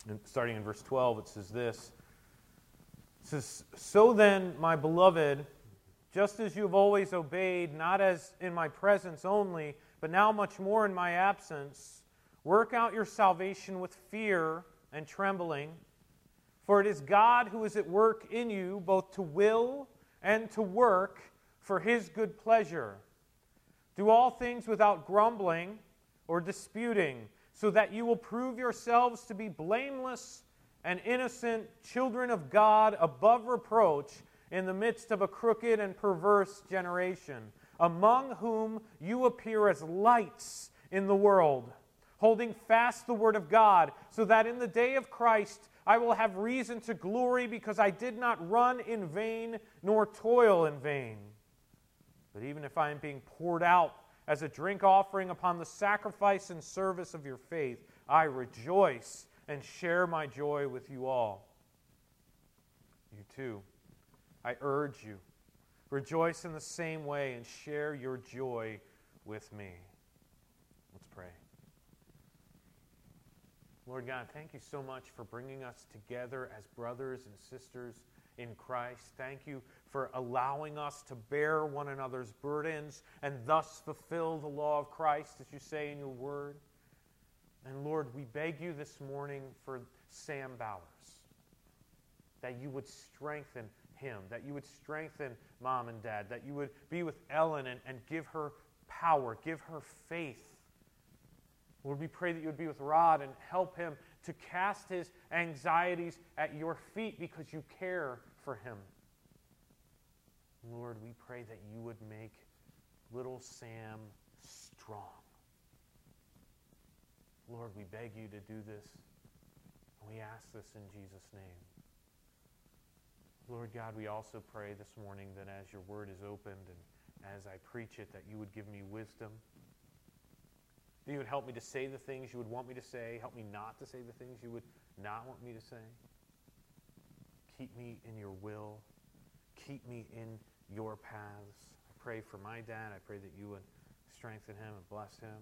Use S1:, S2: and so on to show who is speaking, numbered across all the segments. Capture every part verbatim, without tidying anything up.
S1: And starting in verse twelve, it says this. It says, "So then, my beloved, just as you have always obeyed, not as in my presence only, but now much more in my absence, work out your salvation with fear and trembling. For it is God who is at work in you, both to will and to work for His good pleasure. Do all things without grumbling or disputing, so that you will prove yourselves to be blameless and innocent children of God above reproach in the midst of a crooked and perverse generation, among whom you appear as lights in the world, holding fast the word of God, so that in the day of Christ I will have reason to glory, because I did not run in vain nor toil in vain. But even if I am being poured out as a drink offering upon the sacrifice and service of your faith, I rejoice and share my joy with you all. You too, I urge you, rejoice in the same way and share your joy with me." Let's pray. Lord God, thank you so much for bringing us together as brothers and sisters in Christ. Thank you for allowing us to bear one another's burdens and thus fulfill the law of Christ, as you say in your word. And Lord, we beg you this morning for Sam Bowers, that you would strengthen him, that you would strengthen Mom and Dad, that you would be with Ellen and, and give her power, give her faith. Lord, we pray that you would be with Rod and help him to cast his anxieties at your feet because you care for him. Lord, we pray that you would make little Sam strong. Lord, we beg you to do this, and we ask this in Jesus' name. Lord God, we also pray this morning that as your word is opened and as I preach it, that you would give me wisdom, that you would help me to say the things you would want me to say, help me not to say the things you would not want me to say. Keep me in your will. Keep me in your paths. I pray for my dad. I pray that you would strengthen him and bless him.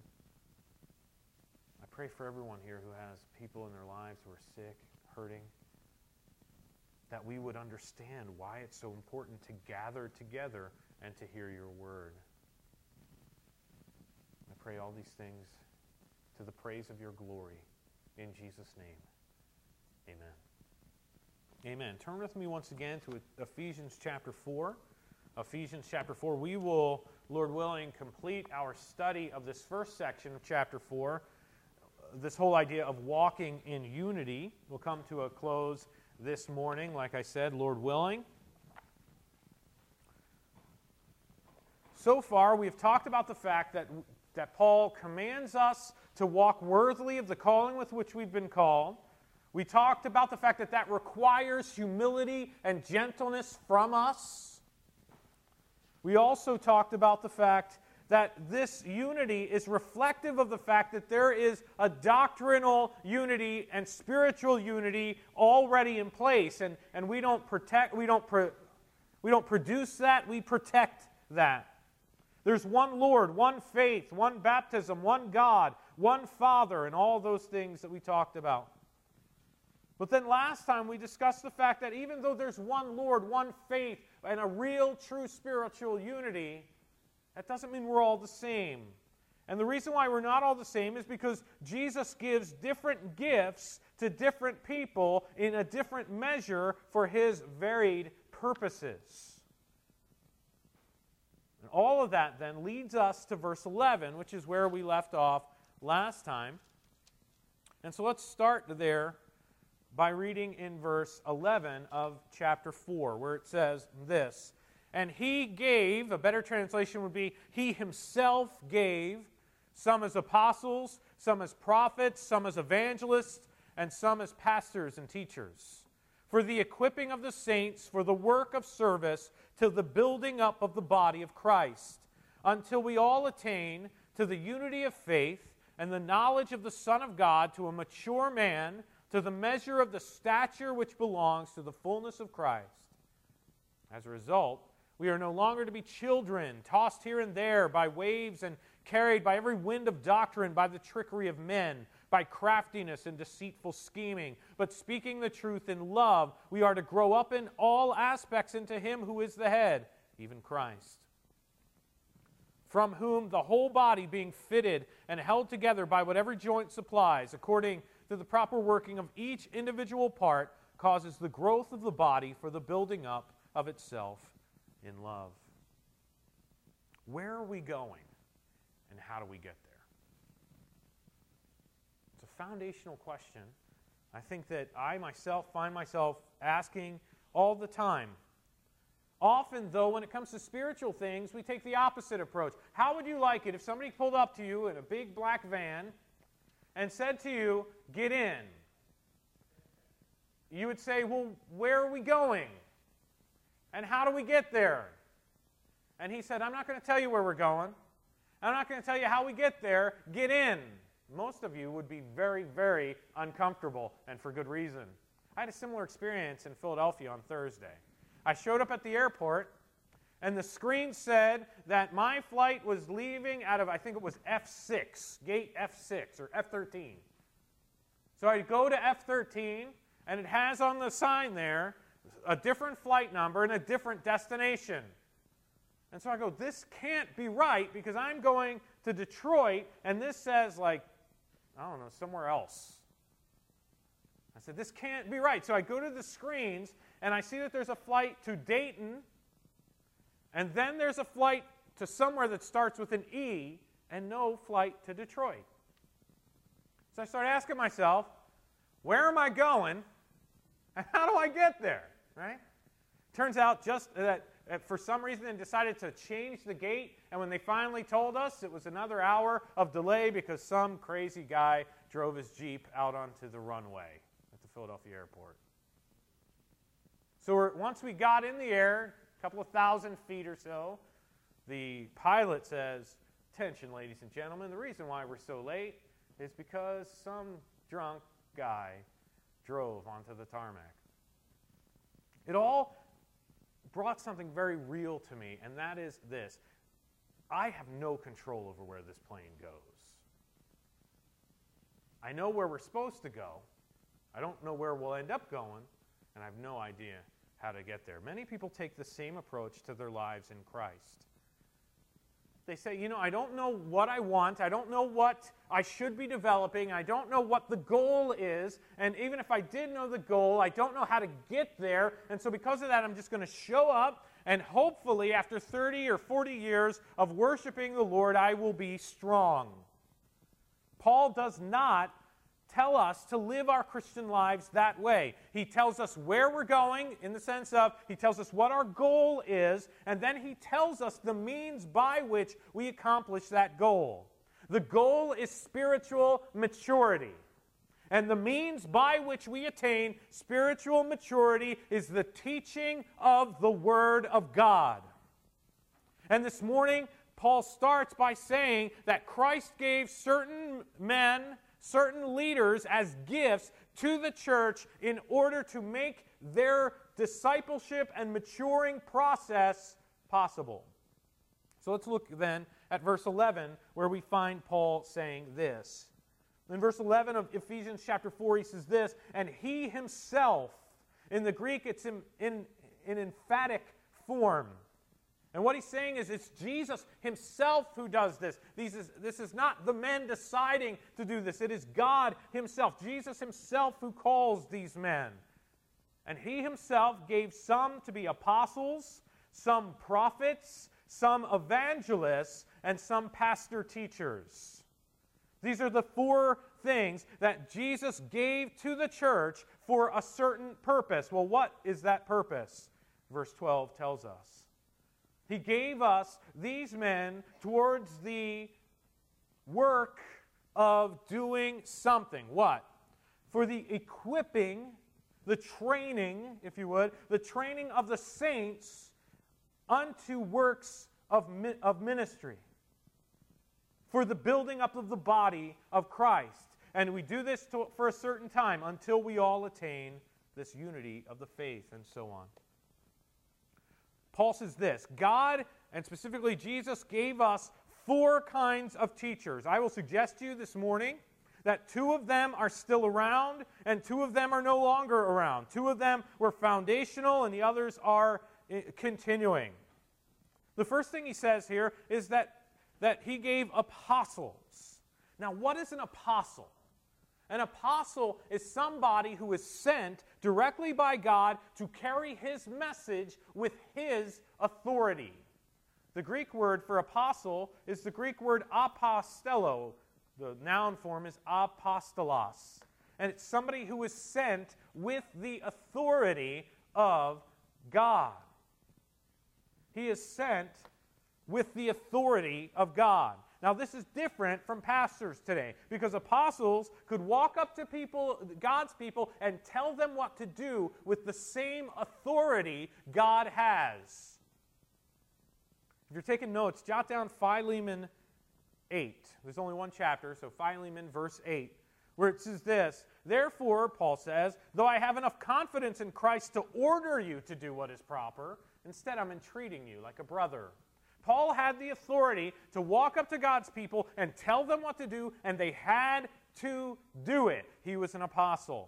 S1: I pray for everyone here who has people in their lives who are sick, hurting, that we would understand why it's so important to gather together and to hear your word. I pray all these things to the praise of your glory. In Jesus' name, amen. Amen. Turn with me once again to Ephesians chapter four. Ephesians chapter four. We will, Lord willing, complete our study of this first section of chapter four. This whole idea of walking in unity will come to a close this morning, like I said, Lord willing. So far, we've talked about the fact that, that Paul commands us to walk worthily of the calling with which we've been called. We talked about the fact that that requires humility and gentleness from us. We also talked about the fact that this unity is reflective of the fact that there is a doctrinal unity and spiritual unity already in place, and, and we don't protect, we don't pro, we don't produce that, we protect that. There's one Lord, one faith, one baptism, one God, one Father, and all those things that we talked about. But then last time we discussed the fact that even though there's one Lord, one faith, and a real, true spiritual unity, that doesn't mean we're all the same. And the reason why we're not all the same is because Jesus gives different gifts to different people in a different measure for His varied purposes. And all of that then leads us to verse eleven, which is where we left off last time. And so let's start there by reading in verse eleven of chapter four, where it says this: "And he gave," a better translation would be, he himself gave, some as apostles, some as prophets, some as evangelists, and some as pastors and teachers, for the equipping of the saints, for the work of service, to the building up of the body of Christ, until we all attain to the unity of faith and the knowledge of the Son of God, to a mature man, to the measure of the stature which belongs to the fullness of Christ. As a result, we are no longer to be children, tossed here and there by waves and carried by every wind of doctrine, by the trickery of men, by craftiness and deceitful scheming, but speaking the truth in love, we are to grow up in all aspects into Him who is the head, even Christ, from whom the whole body being fitted and held together by whatever joint supplies, according to the proper working of each individual part, causes the growth of the body for the building up of itself in love. Where are we going, and how do we get there? It's a foundational question. I think that I myself find myself asking all the time. Often, though, when it comes to spiritual things, we take the opposite approach. How would you like it if somebody pulled up to you in a big black van and said to you, "Get in"? You would say, "Well, where are we going? And how do we get there?" And he said, "I'm not going to tell you where we're going. I'm not going to tell you how we get there. Get in." Most of you would be very, very uncomfortable, and for good reason. I had a similar experience in Philadelphia on Thursday. I showed up at the airport, and the screen said that my flight was leaving out of, I think it was F six, gate F six, or F thirteen. So I go to F thirteen, and it has on the sign there a different flight number and a different destination. And so I go, this can't be right, because I'm going to Detroit, and this says, like, I don't know, somewhere else. I said, this can't be right. So I go to the screens, and I see that there's a flight to Dayton, and then there's a flight to somewhere that starts with an E, and no flight to Detroit. So I start asking myself, where am I going, and how do I get there, right? Turns out just that uh, for some reason they decided to change the gate, and when they finally told us, it was another hour of delay because some crazy guy drove his Jeep out onto the runway at the Philadelphia airport. So we're, once we got in the air, a couple of thousand feet or so, the pilot says, "Attention, ladies and gentlemen, the reason why we're so late is because some drunk guy drove onto the tarmac." It all brought something very real to me, and that is this. I have no control over where this plane goes. I know where we're supposed to go. I don't know where we'll end up going, and I have no idea how to get there. Many people take the same approach to their lives in Christ. They say, you know, I don't know what I want. I don't know what I should be developing. I don't know what the goal is. And even if I did know the goal, I don't know how to get there. And so because of that, I'm just going to show up, and hopefully after thirty or forty years of worshiping the Lord, I will be strong. Paul does not tell us to live our Christian lives that way. He tells us where we're going, in the sense of he tells us what our goal is, and then he tells us the means by which we accomplish that goal. The goal is spiritual maturity. And the means by which we attain spiritual maturity is the teaching of the Word of God. And this morning, Paul starts by saying that Christ gave certain men, certain leaders as gifts to the church in order to make their discipleship and maturing process possible. So let's look then at verse eleven, where we find Paul saying this. In verse eleven of Ephesians chapter four, he says this, "And he himself," in the Greek it's in, in, in emphatic form. And what he's saying is it's Jesus himself who does this. These is, this is not the men deciding to do this. It is God himself, Jesus himself, who calls these men. And he himself gave some to be apostles, some prophets, some evangelists, and some pastor teachers. These are the four things that Jesus gave to the church for a certain purpose. Well, what is that purpose? Verse twelve tells us. He gave us these men towards the work of doing something. What? For the equipping, the training, if you would, the training of the saints unto works of, of ministry. For the building up of the body of Christ. And we do this to, for a certain time until we all attain this unity of the faith and so on. Paul says this, God, and specifically Jesus, gave us four kinds of teachers. I will suggest to you this morning that two of them are still around and two of them are no longer around. Two of them were foundational and the others are continuing. The first thing he says here is that, that he gave apostles. Now, what is an apostle? An apostle is somebody who is sent directly by God to carry his message with his authority. The Greek word for apostle is the Greek word apostello. The noun form is apostolos. And it's somebody who is sent with the authority of God. He is sent with the authority of God. Now, this is different from pastors today, because apostles could walk up to people, God's people, and tell them what to do with the same authority God has. If you're taking notes, jot down Philemon eight. There's only one chapter, so Philemon verse eight, where it says this, "Therefore," Paul says, "though I have enough confidence in Christ to order you to do what is proper, instead I'm entreating you like a brother." Paul had the authority to walk up to God's people and tell them what to do, and they had to do it. He was an apostle.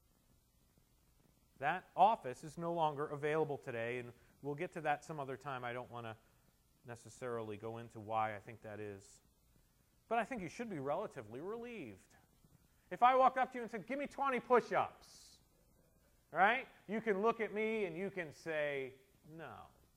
S1: That office is no longer available today, and we'll get to that some other time. I don't want to necessarily go into why I think that is. But I think you should be relatively relieved. If I walked up to you and said, "Give me twenty push-ups," right? You can look at me and you can say, "No."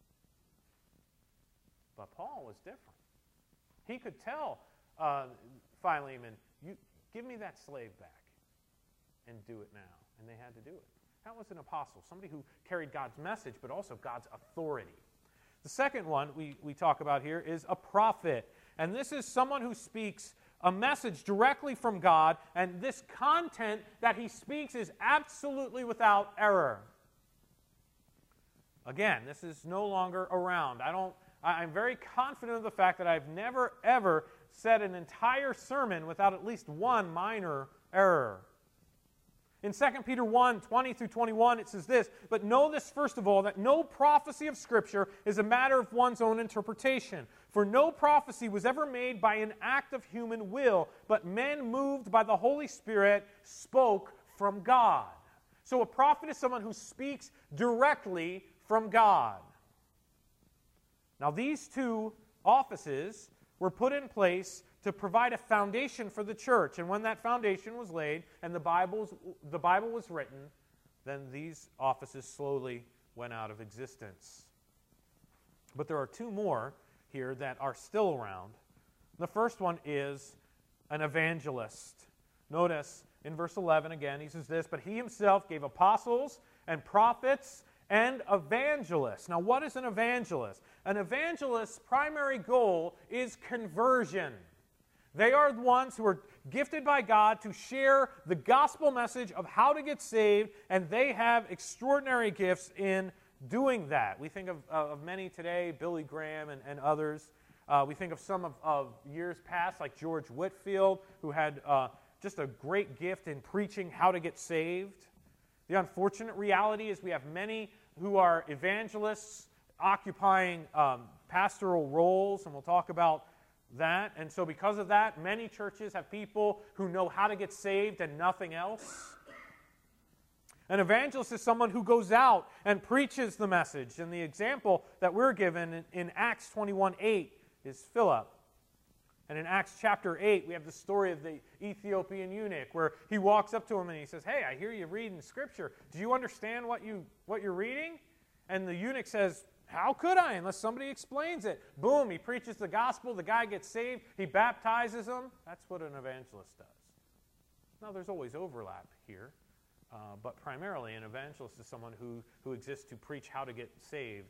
S1: But Paul was different. He could tell uh, Philemon, "You give me that slave back and do it now." And they had to do it. That was an apostle, somebody who carried God's message, but also God's authority. The second one we, we talk about here is a prophet. And this is someone who speaks a message directly from God, and this content that he speaks is absolutely without error. Again, this is no longer around. I don't I'm very confident of the fact that I've never, ever said an entire sermon without at least one minor error. In Second Peter one, twenty through twenty-one, it says this, "But know this first of all, that no prophecy of Scripture is a matter of one's own interpretation. For no prophecy was ever made by an act of human will, but men moved by the Holy Spirit spoke from God." So a prophet is someone who speaks directly from God. Now, these two offices were put in place to provide a foundation for the church. And when that foundation was laid and the, Bible's, the Bible was written, then these offices slowly went out of existence. But there are two more here that are still around. The first one is an evangelist. Notice in verse eleven again, he says this, "But he himself gave apostles and prophets and evangelists." Now, what is an evangelist? An evangelist's primary goal is conversion. They are the ones who are gifted by God to share the gospel message of how to get saved, and they have extraordinary gifts in doing that. We think of, uh, of many today, Billy Graham and, and others. Uh, we think of some of, of years past, like George Whitefield, who had uh, just a great gift in preaching how to get saved. The unfortunate reality is we have many who are evangelists occupying um, pastoral roles, and we'll talk about that. And so because of that, many churches have people who know how to get saved and nothing else. An evangelist is someone who goes out and preaches the message. And the example that we're given in, in Acts twenty-one eight is Philip. And in Acts chapter eight, we have the story of the Ethiopian eunuch, where he walks up to him and he says, "Hey, I hear you reading Scripture. Do you understand what, you, what you're reading?" And the eunuch says, "How could I unless somebody explains it?" Boom, he preaches the gospel, the guy gets saved, he baptizes him. That's what an evangelist does. Now, there's always overlap here, uh, but primarily an evangelist is someone who, who exists to preach how to get saved.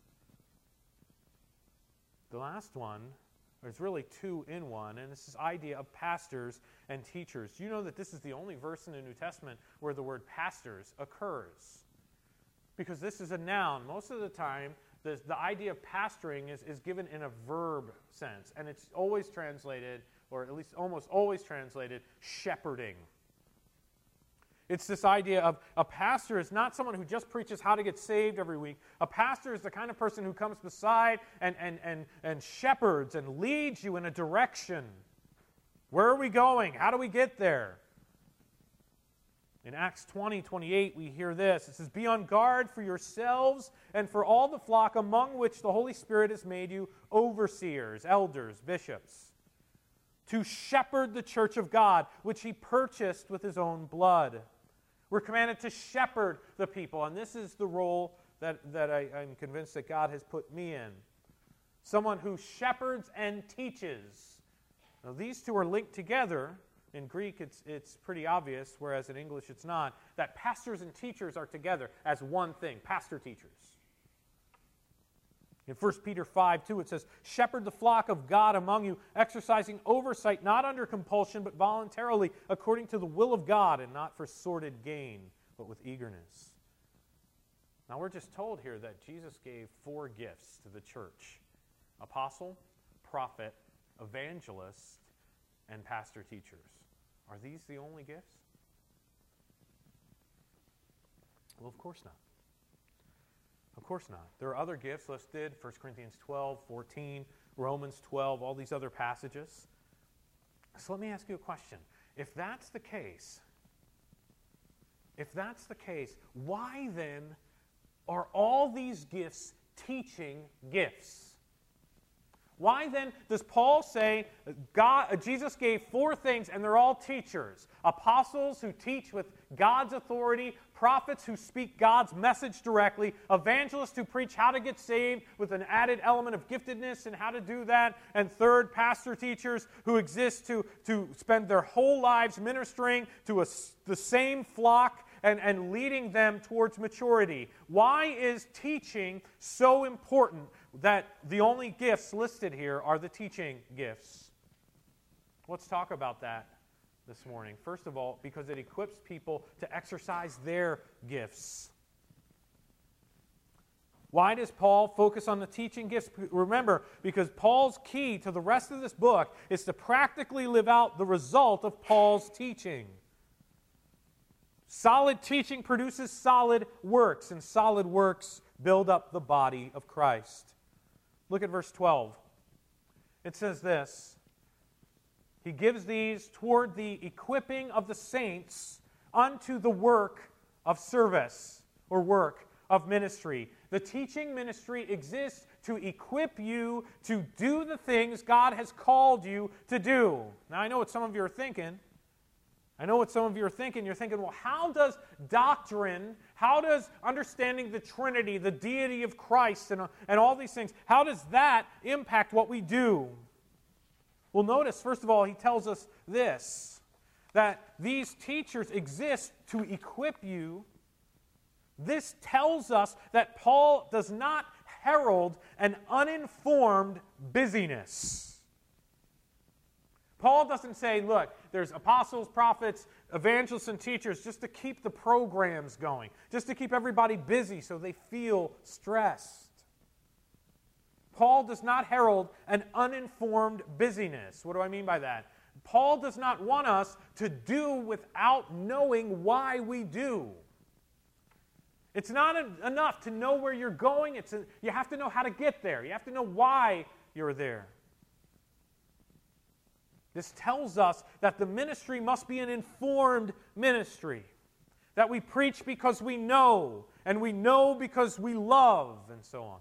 S1: The last one, there's really two in one, and it's this idea of pastors and teachers. You know that this is the only verse in the New Testament where the word pastors occurs. Because this is a noun. Most of the time, the, the idea of pastoring is, is given in a verb sense, and it's always translated, or at least almost always translated, shepherding. It's this idea of a pastor is not someone who just preaches how to get saved every week. A pastor is the kind of person who comes beside and, and, and, and shepherds and leads you in a direction Where are we going? How do we get there? In Acts twenty, twenty-eight, we hear this. It says, "Be on guard for yourselves and for all the flock among which the Holy Spirit has made you overseers, elders, bishops, to shepherd the church of God, which he purchased with his own blood." We're commanded to shepherd the people, and this is the role that, that I, I'm convinced that God has put me in. Someone who shepherds and teaches. Now, these two are linked together. In Greek, it's, it's pretty obvious, whereas in English it's not, that pastors and teachers are together as one thing, pastor-teachers. In First Peter five two, it says, "Shepherd the flock of God among you, exercising oversight, not under compulsion, but voluntarily, according to the will of God, and not for sordid gain, but with eagerness." Now, we're just told here that Jesus gave four gifts to the church: apostle, prophet, evangelist, and pastor-teachers. Are these the only gifts? Well, of course not. Of course not. There are other gifts listed, First Corinthians twelve, fourteen, Romans twelve, all these other passages. So let me ask you a question. If that's the case, if that's the case, why then are all these gifts teaching gifts? Why then does Paul say God, Jesus gave four things and they're all teachers? Apostles who teach with God's authority, prophets who speak God's message directly, evangelists who preach how to get saved with an added element of giftedness and how to do that, and third, pastor teachers who exist to, to spend their whole lives ministering to a, the same flock and, and leading them towards maturity. Why is teaching so important that the only gifts listed here are the teaching gifts? Let's talk about that this morning. First of all, because it equips people to exercise their gifts. Why does Paul focus on the teaching gifts? Remember, because Paul's key to the rest of this book is to practically live out the result of Paul's teaching. Solid teaching produces solid works, and solid works build up the body of Christ. Look at verse twelve. It says this: "He gives these toward the equipping of the saints unto the work of service," or work of ministry. The teaching ministry exists to equip you to do the things God has called you to do. Now, I know what some of you are thinking. I know what some of you are thinking. You're thinking, well, how does doctrine, how does understanding the Trinity, the deity of Christ, and, and all these things, how does that impact what we do? Well, notice, first of all, he tells us this, that these teachers exist to equip you. This tells us that Paul does not herald an uninformed busyness. Paul doesn't say, look, there's apostles, prophets, evangelists, and teachers just to keep the programs going, just to keep everybody busy so they feel stressed. Paul does not herald an uninformed busyness. What do I mean by that? Paul does not want us to do without knowing why we do. It's not enough to know where you're going. It's a, you have to know how to get there. You have to know why you're there. This tells us that the ministry must be an informed ministry. That we preach because we know, and we know because we love, and so on.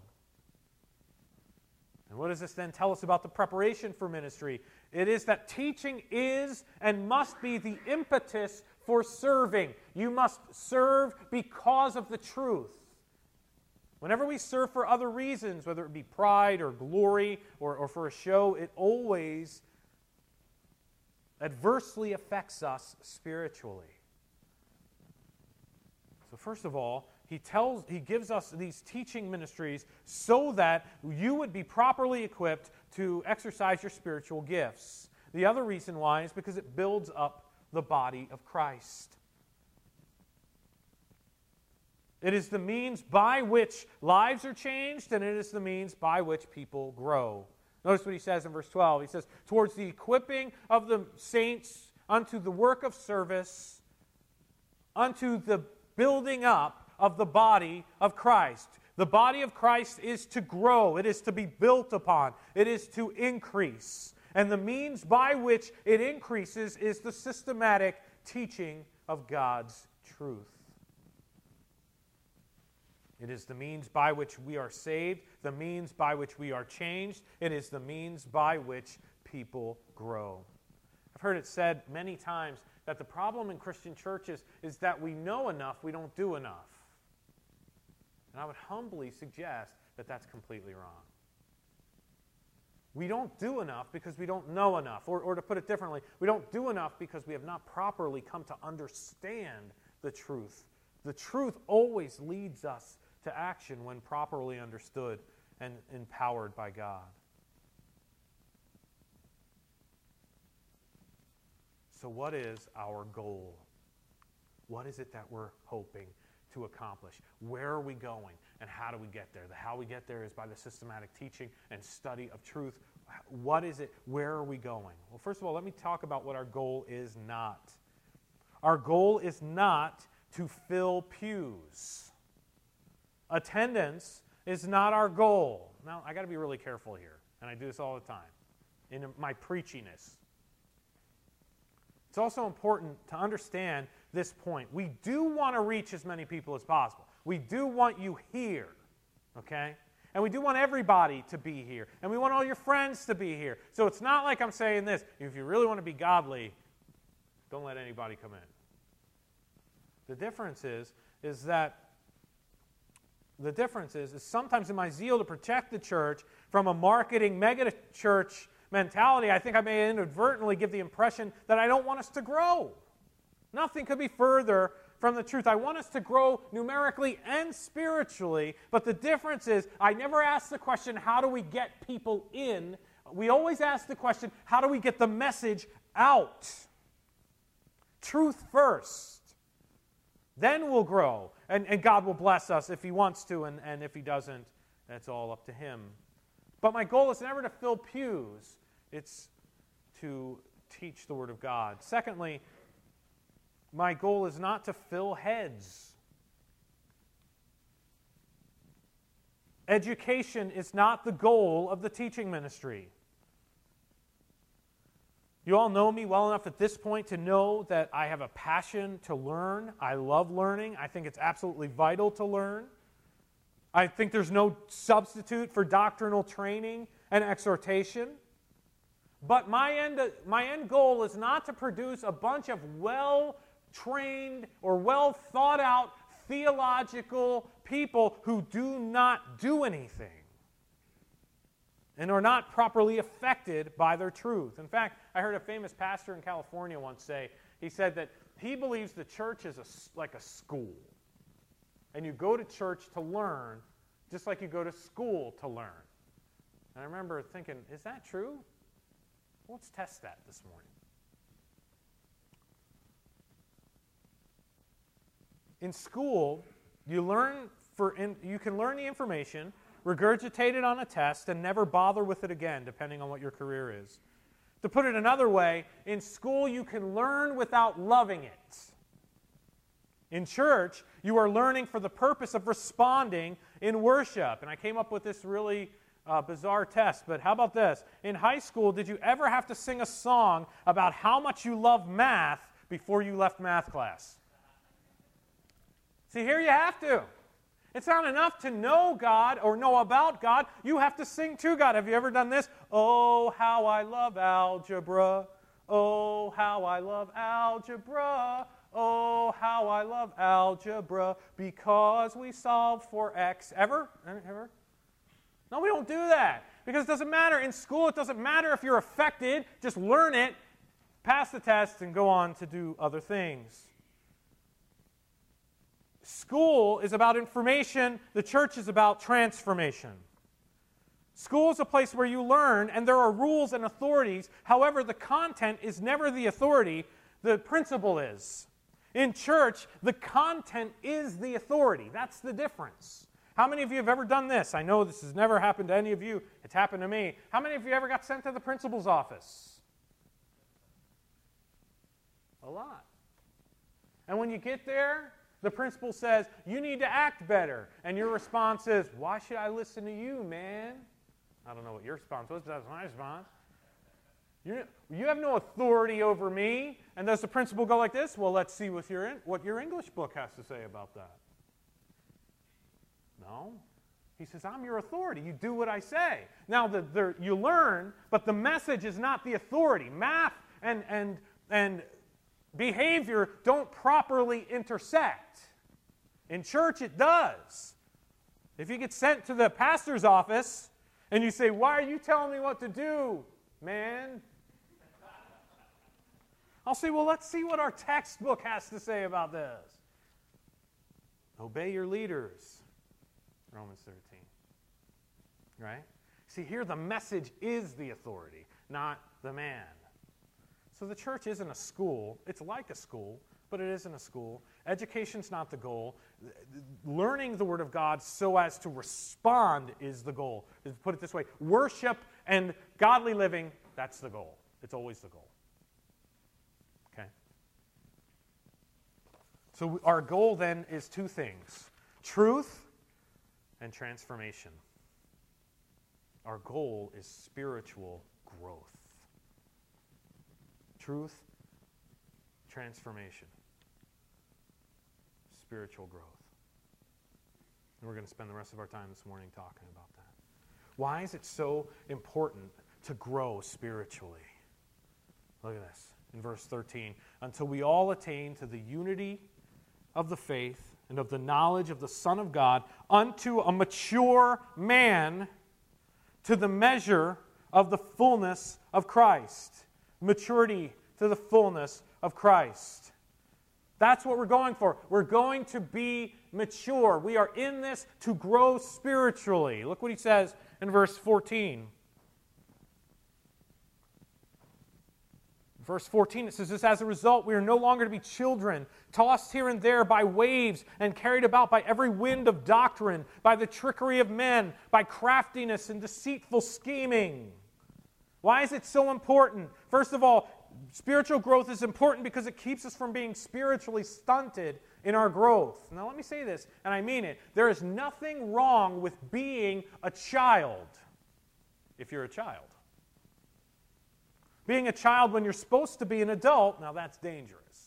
S1: And what does this then tell us about the preparation for ministry? It is that teaching is and must be the impetus for serving. You must serve because of the truth. Whenever we serve for other reasons, whether it be pride or glory or, or for a show, it always adversely affects us spiritually. So first of all, he tells, he gives us these teaching ministries so that you would be properly equipped to exercise your spiritual gifts. The other reason why is because it builds up the body of Christ. It is the means by which lives are changed, and it is the means by which people grow. Notice what he says in verse twelve. He says, towards the equipping of the saints unto the work of service, unto the building up of the body of Christ. The body of Christ is to grow. It is to be built upon. It is to increase. And the means by which it increases is the systematic teaching of God's truth. It is the means by which we are saved, the means by which we are changed. It is the means by which people grow. I've heard it said many times that the problem in Christian churches is that we know enough, we don't do enough. And I would humbly suggest that that's completely wrong. We don't do enough because we don't know enough. Or, or to put it differently, we don't do enough because we have not properly come to understand the truth. The truth always leads us to action when properly understood and empowered by God. So what is our goal? What is it that we're hoping to accomplish? Where are we going, and how do we get there? The how we get there is by the systematic teaching and study of truth. What is it? Where are we going? Well, first of all, let me talk about what our goal is not. Our goal is not to fill pews. Attendance is not our goal. Now, I got to be really careful here, and I do this all the time in my preachiness. It's also important to understand this point. We do want to reach as many people as possible. We do want you here, okay? And we do want everybody to be here. And we want all your friends to be here. So it's not like I'm saying this. If you really want to be godly, don't let anybody come in. The difference is, is that the difference is, is sometimes in my zeal to protect the church from a marketing mega-church mentality, I think I may inadvertently give the impression that I don't want us to grow. Nothing could be further from the truth. I want us to grow numerically and spiritually, but the difference is I never ask the question, how do we get people in? We always ask the question, how do we get the message out? Truth first. Then we'll grow, and, and God will bless us if He wants to, and, and if He doesn't, that's all up to Him. But my goal is never to fill pews. It's to teach the Word of God. Secondly, my goal is not to fill heads. Education is not the goal of the teaching ministry. You all know me well enough at this point to know that I have a passion to learn. I love learning. I think it's absolutely vital to learn. I think there's no substitute for doctrinal training and exhortation. But my end, my end goal is not to produce a bunch of well-trained or well-thought-out theological people who do not do anything and are not properly affected by their truth. In fact, I heard a famous pastor in California once say, he said that he believes the church is a, like a school. And you go to church to learn just like you go to school to learn. And I remember thinking, is that true? Let's test that this morning. In school, you learn for in, you can learn the information, regurgitate it on a test, and never bother with it again, depending on what your career is. To put it another way, in school you can learn without loving it. In church, you are learning for the purpose of responding in worship. And I came up with this really uh, bizarre test, but how about this? In high school, did you ever have to sing a song about how much you love math before you left math class? See, here you have to. It's not enough to know God or know about God. You have to sing to God. Have you ever done this? Oh, how I love algebra. Oh, how I love algebra. Oh, how I love algebra because we solve for x. Ever? Ever? No, we don't do that because it doesn't matter. In school, it doesn't matter if you're affected. Just learn it, pass the test, and go on to do other things. School is about information. The church is about transformation. School is a place where you learn, and there are rules and authorities. However, the content is never the authority. The principle is. In church, the content is the authority. That's the difference. How many of you have ever done this? I know this has never happened to any of you. It's happened to me. How many of you ever got sent to the principal's office? A lot. And when you get there, the principal says, you need to act better. And your response is, why should I listen to you, man? I don't know what your response was, but that was my response. You're, you have no authority over me. And does the principal go like this? Well, let's see what your, what your English book has to say about that. No. He says, I'm your authority. You do what I say. Now, the, the, you learn, but the message is not the authority. Math and, and, and behavior don't properly intersect. In church, it does. If you get sent to the pastor's office and you say, why are you telling me what to do, man? I'll say, well, let's see what our textbook has to say about this. Obey your leaders. Romans thirteen. Right? See, here the message is the authority, not the man. So the church isn't a school. It's like a school, but it isn't a school. Education's not the goal. Learning the Word of God so as to respond is the goal. To put it this way, worship and godly living, that's the goal. It's always the goal. Okay? So our goal then is two things. Truth and transformation. Our goal is spiritual growth. Truth, transformation, spiritual growth. And we're going to spend the rest of our time this morning talking about that. Why is it so important to grow spiritually? Look at this in verse thirteen. Until we all attain to the unity of the faith and of the knowledge of the Son of God, unto a mature man, to the measure of the fullness of Christ. Maturity to the fullness of Christ. That's what we're going for. We're going to be mature. We are in this to grow spiritually. Look what he says in verse fourteen. Verse fourteen, it says this, as a result, we are no longer to be children, tossed here and there by waves and carried about by every wind of doctrine, by the trickery of men, by craftiness and deceitful scheming. Why is it so important? First of all, spiritual growth is important because it keeps us from being spiritually stunted in our growth. Now let me say this, and I mean it. There is nothing wrong with being a child if you're a child. Being a child when you're supposed to be an adult, now that's dangerous.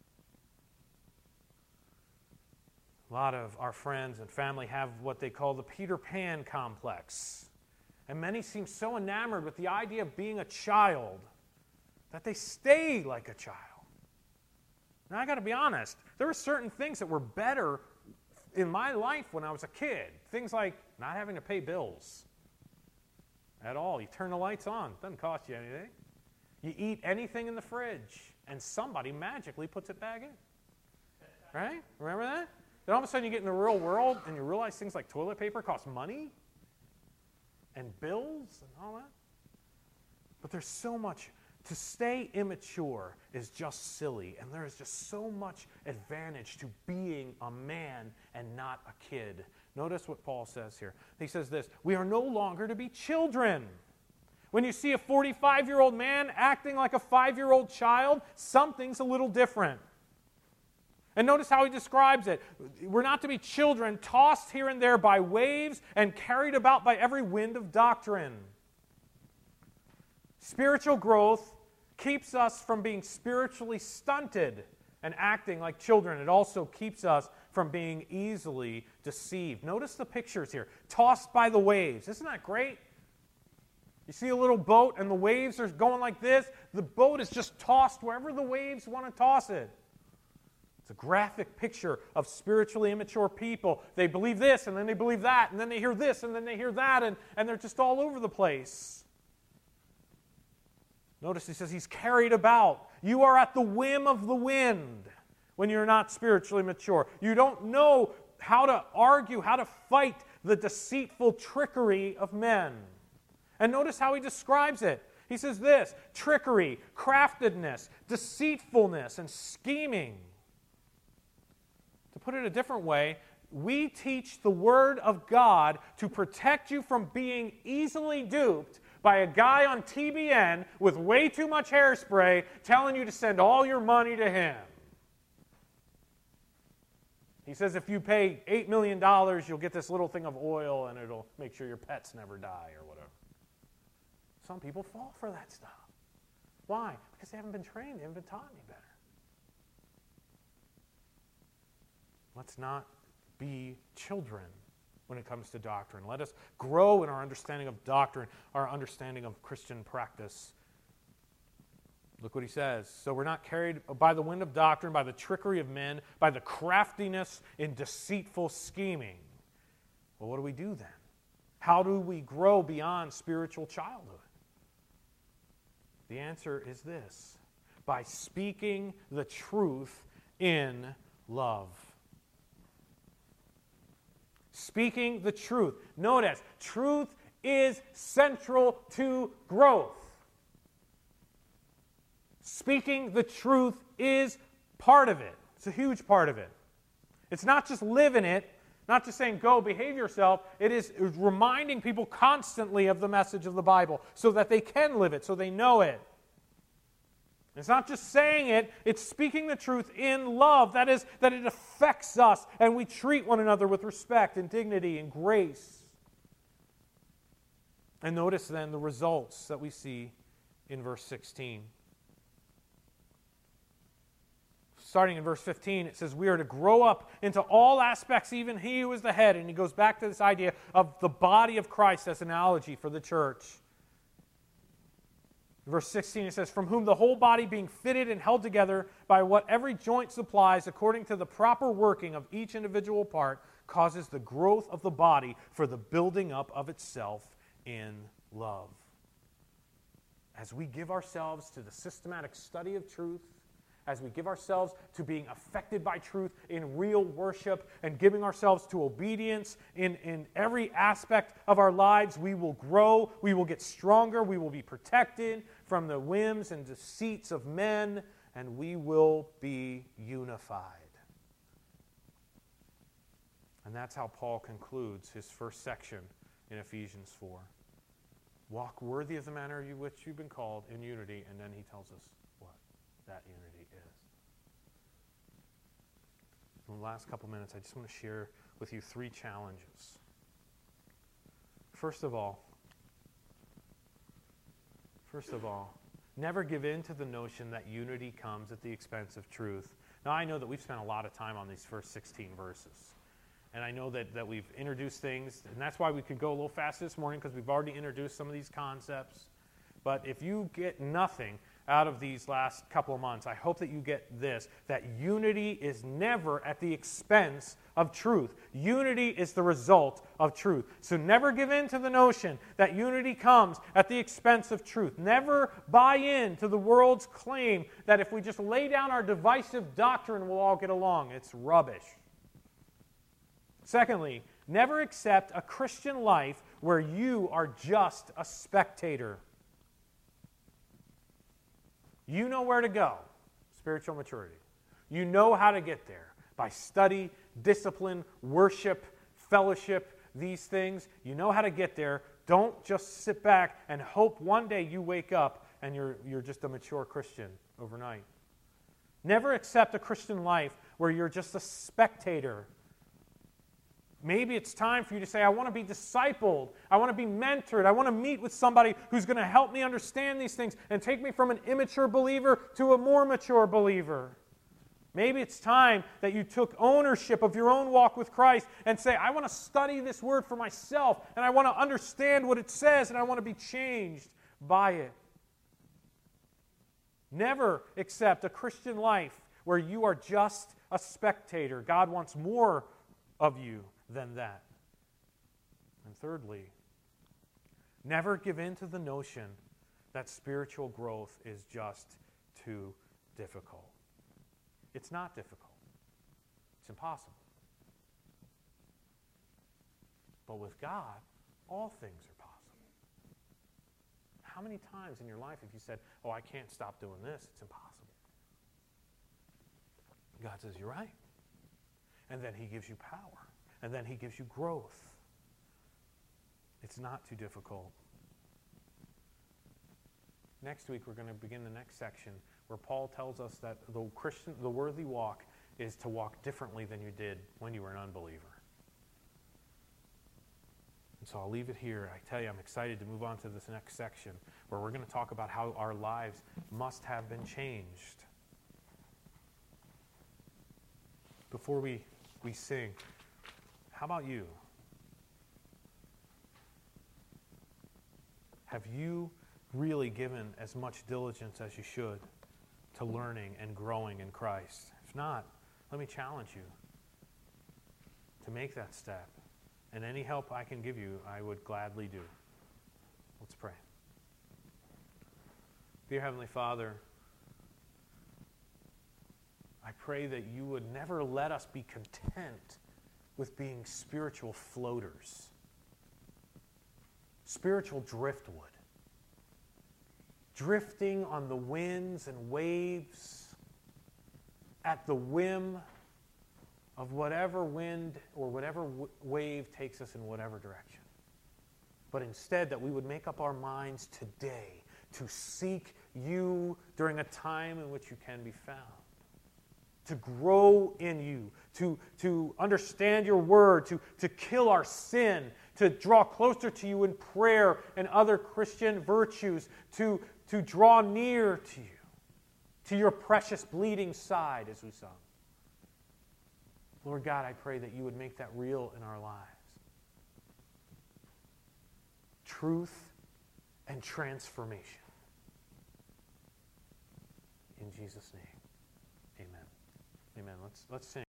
S1: A lot of our friends and family have what they call the Peter Pan complex. And many seem so enamored with the idea of being a child that they stay like a child. Now, I got to be honest, there were certain things that were better in my life when I was a kid. Things like not having to pay bills at all. You turn the lights on, it doesn't cost you anything. You eat anything in the fridge, and somebody magically puts it back in. Right? Remember that? Then all of a sudden you get in the real world, and you realize things like toilet paper cost money, and bills, and all that. But there's so much. To stay immature is just silly, and there is just so much advantage to being a man and not a kid. Notice what Paul says here. He says this, we are no longer to be children. When you see a forty-five-year-old man acting like a five-year-old child, something's a little different. And notice how he describes it. We're not to be children tossed here and there by waves and carried about by every wind of doctrine. Spiritual growth keeps us from being spiritually stunted and acting like children. It also keeps us from being easily deceived. Notice the pictures here. Tossed by the waves. Isn't that great? You see a little boat and the waves are going like this. The boat is just tossed wherever the waves want to toss it. It's a graphic picture of spiritually immature people. They believe this and then they believe that and then they hear this and then they hear that and, and they're just all over the place. Notice he says he's carried about. You are at the whim of the wind when you're not spiritually mature. You don't know how to argue, how to fight the deceitful trickery of men. And notice how he describes it. He says this, trickery, craftedness, deceitfulness, and scheming. To put it a different way, we teach the Word of God to protect you from being easily duped by a guy on T B N with way too much hairspray telling you to send all your money to him. He says if you pay eight million dollars, you'll get this little thing of oil and it'll make sure your pets never die or whatever. Some people fall for that stuff. Why? Because they haven't been trained. They haven't been taught any better. Let's not be children when it comes to doctrine. Let us grow in our understanding of doctrine, our understanding of Christian practice. Look what he says. So we're not carried by the wind of doctrine, by the trickery of men, by the craftiness in deceitful scheming. Well, what do we do then? How do we grow beyond spiritual childhood? The answer is this: by speaking the truth in love. Speaking the truth. Notice, truth is central to growth. Speaking the truth is part of it. It's a huge part of it. It's not just living it, not just saying, go, behave yourself. It is reminding people constantly of the message of the Bible so that they can live it, so they know it. It's not just saying it, it's speaking the truth in love. That is, that it affects us and we treat one another with respect and dignity and grace. And notice then the results that we see in verse sixteen. Starting in verse fifteen, it says, we are to grow up into all aspects, even he who is the head. And he goes back to this idea of the body of Christ as an analogy for the church. In verse sixteen, it says, from whom the whole body being fitted and held together by what every joint supplies according to the proper working of each individual part, causes the growth of the body for the building up of itself in love. As we give ourselves to the systematic study of truth, as we give ourselves to being affected by truth in real worship and giving ourselves to obedience in, in every aspect of our lives, we will grow, we will get stronger, we will be protected from the whims and deceits of men, and we will be unified. And that's how Paul concludes his first section in Ephesians four. Walk worthy of the manner in which you've been called in unity, and then he tells us what that unity is. In the last couple minutes, I just want to share with you three challenges. First of all, first of all, never give in to the notion that unity comes at the expense of truth. Now, I know that we've spent a lot of time on these first sixteen verses. And I know that, that we've introduced things, and that's why we could go a little faster this morning, because we've already introduced some of these concepts. But if you get nothing out of these last couple of months, I hope that you get this, that unity is never at the expense of truth. Unity is the result of truth. So never give in to the notion that unity comes at the expense of truth. Never buy in to the world's claim that if we just lay down our divisive doctrine, we'll all get along. It's rubbish. Secondly, never accept a Christian life where you are just a spectator. You know where to go, spiritual maturity. You know how to get there by study, discipline, worship, fellowship, these things. You know how to get there. Don't just sit back and hope one day you wake up and you're, you're just a mature Christian overnight. Never accept a Christian life where you're just a spectator. Maybe it's time for you to say, I want to be discipled. I want to be mentored. I want to meet with somebody who's going to help me understand these things and take me from an immature believer to a more mature believer. Maybe it's time that you took ownership of your own walk with Christ and say, I want to study this word for myself, and I want to understand what it says, and I want to be changed by it. Never accept a Christian life where you are just a spectator. God wants more of you than that. And thirdly, never give in to the notion that spiritual growth is just too difficult. It's not difficult. It's impossible. But with God, all things are possible. How many times in your life have you said, oh, I can't stop doing this, it's impossible? God says, you're right. And then he gives you power. And then he gives you growth. It's not too difficult. Next week, we're going to begin the next section where Paul tells us that the Christian, the worthy walk is to walk differently than you did when you were an unbeliever. And so I'll leave it here. I tell you, I'm excited to move on to this next section where we're going to talk about how our lives must have been changed. Before we, we sing, how about you? Have you really given as much diligence as you should to learning and growing in Christ? If not, let me challenge you to make that step. And any help I can give you, I would gladly do. Let's pray. Dear Heavenly Father, I pray that you would never let us be content with being spiritual floaters, spiritual driftwood, drifting on the winds and waves at the whim of whatever wind or whatever w- wave takes us in whatever direction. But instead, that we would make up our minds today to seek you during a time in which you can be found, to grow in you, to, to understand your word, to, to kill our sin, to draw closer to you in prayer and other Christian virtues, to, to draw near to you, to your precious bleeding side, as we sung. Lord God, I pray that you would make that real in our lives. Truth and transformation. In Jesus' name, amen. Amen. Let's, let's sing.